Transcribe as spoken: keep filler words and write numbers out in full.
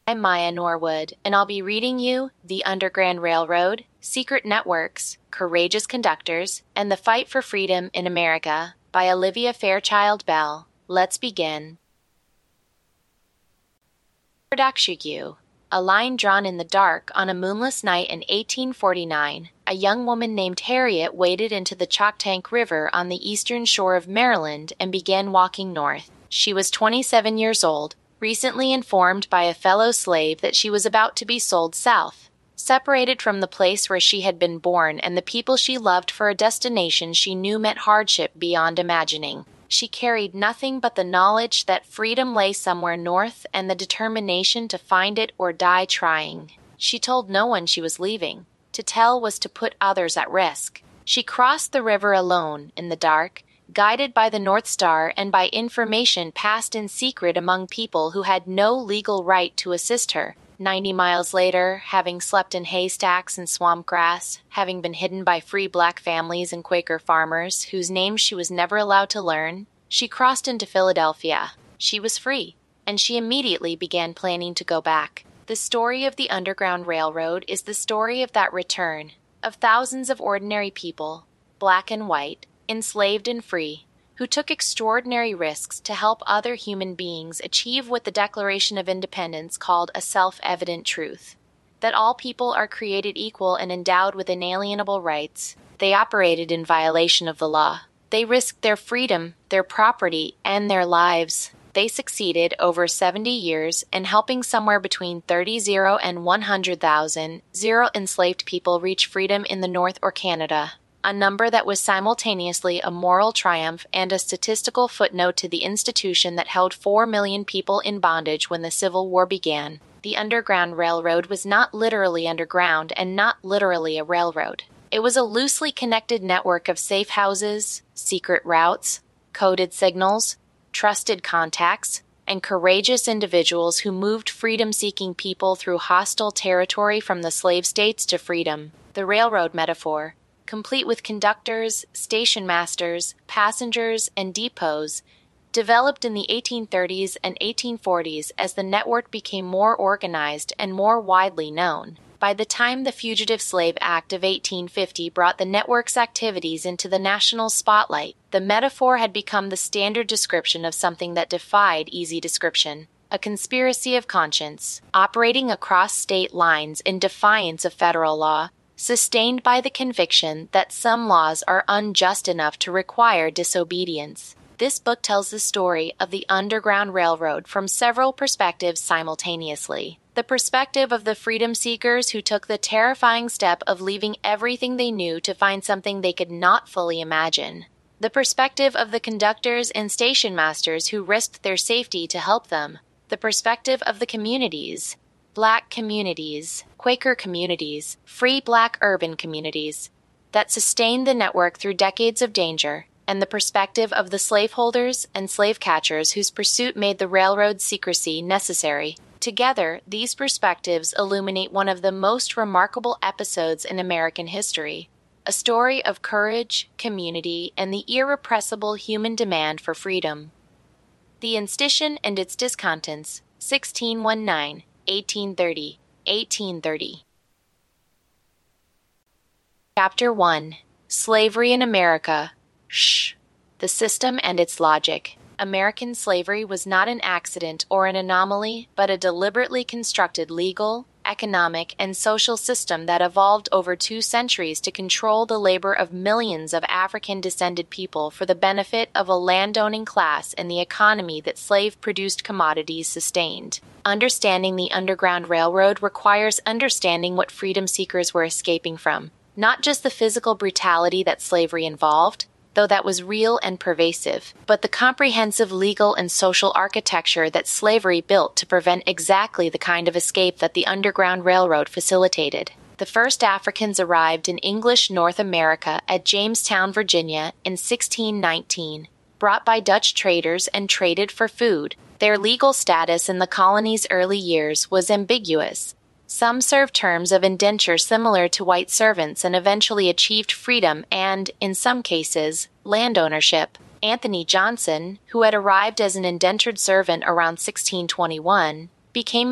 I'm Maya Norwood, and I'll be reading you The Underground Railroad, Secret Networks, Courageous Conductors, and the Fight for Freedom in America by Olivia Fairchild Bell. Let's begin. Production. A line drawn in the dark on a moonless night in eighteen forty-nine, a young woman named Harriet waded into the Choctank River on the eastern shore of Maryland and began walking north. She was twenty-seven years old, recently informed by a fellow slave that she was about to be sold south, separated from the place where she had been born and the people she loved for a destination she knew meant hardship beyond imagining. She carried nothing but the knowledge that freedom lay somewhere north and the determination to find it or die trying. She told no one she was leaving. To tell was to put others at risk. She crossed the river alone, in the dark, guided by the North Star and by information passed in secret among people who had no legal right to assist her. Ninety miles later, having slept in haystacks and swamp grass, having been hidden by free black families and Quaker farmers, whose names she was never allowed to learn, she crossed into Philadelphia. She was free, and she immediately began planning to go back. The story of the Underground Railroad is the story of that return, of thousands of ordinary people, black and white, enslaved and free, who took extraordinary risks to help other human beings achieve what the Declaration of Independence called a self-evident truth, that all people are created equal and endowed with inalienable rights. They operated in violation of the law. They risked their freedom, their property, and their lives. They succeeded over seventy years in helping somewhere between thirty thousand and one hundred thousand zero enslaved people reach freedom in the North or Canada, a number that was simultaneously a moral triumph and a statistical footnote to the institution that held four million people in bondage when the Civil War began. The Underground Railroad was not literally underground and not literally a railroad. It was a loosely connected network of safe houses, secret routes, coded signals, trusted contacts, and courageous individuals who moved freedom-seeking people through hostile territory from the slave states to freedom. The railroad metaphor, complete with conductors, station masters, passengers, and depots, developed in the eighteen thirties and eighteen forties as the network became more organized and more widely known. By the time the Fugitive Slave Act of eighteen fifty brought the network's activities into the national spotlight, the metaphor had become the standard description of something that defied easy description: a conspiracy of conscience, operating across state lines in defiance of federal law, sustained by the conviction that some laws are unjust enough to require disobedience. This book tells the story of the Underground Railroad from several perspectives simultaneously. The perspective of the freedom seekers who took the terrifying step of leaving everything they knew to find something they could not fully imagine. The perspective of the conductors and station masters who risked their safety to help them. The perspective of the communities, Black communities, Quaker communities, free Black urban communities, that sustained the network through decades of danger, and the perspective of the slaveholders and slave catchers whose pursuit made the railroad's secrecy necessary. Together, these perspectives illuminate one of the most remarkable episodes in American history, a story of courage, community, and the irrepressible human demand for freedom. The Institution and its Discontents, sixteen nineteen, eighteen thirty, eighteen thirty. Chapter one. Slavery in America. Shh. The System and Its Logic. American slavery was not an accident or an anomaly, but a deliberately constructed legal, economic, and social system that evolved over two centuries to control the labor of millions of African-descended people for the benefit of a landowning class and the economy that slave-produced commodities sustained. Understanding the Underground Railroad requires understanding what freedom seekers were escaping from, not just the physical brutality that slavery involved, though that was real and pervasive, but the comprehensive legal and social architecture that slavery built to prevent exactly the kind of escape that the Underground Railroad facilitated. The first Africans arrived in English North America at Jamestown, Virginia, in sixteen nineteen, brought by Dutch traders and traded for food. Their legal status in the colony's early years was ambiguous. Some served terms of indenture similar to white servants and eventually achieved freedom and, in some cases, land ownership. Anthony Johnson, who had arrived as an indentured servant around sixteen twenty-one, became